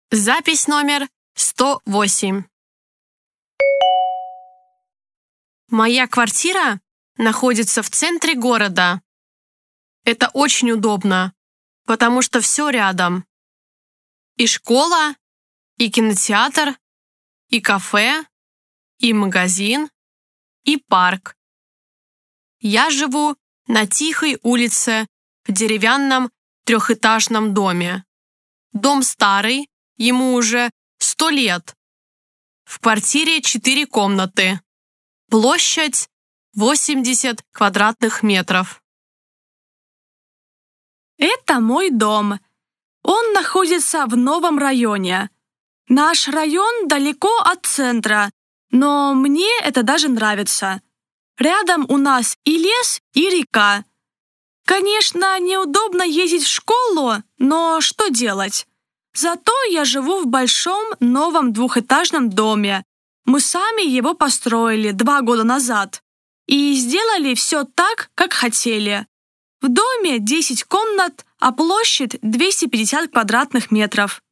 Запись номер 108. Моя квартира находится в центре города. Это очень удобно, потому что все рядом. И школа, и кинотеатр, и кафе, и магазин, и парк. Я живу на тихой улице в деревянном трехэтажном доме. Дом старый, ему уже 100 лет. В квартире 4 комнаты. Площадь 80 квадратных метров. Это мой дом. Он находится в новом районе. Наш район далеко от центра, но мне это даже нравится. Рядом у нас и лес, и река. Конечно, неудобно ездить в школу, но что делать? Зато я живу в большом новом двухэтажном доме. Мы сами его построили 2 года назад и сделали все так, как хотели. В доме 10 комнат, а площадь 250 квадратных метров.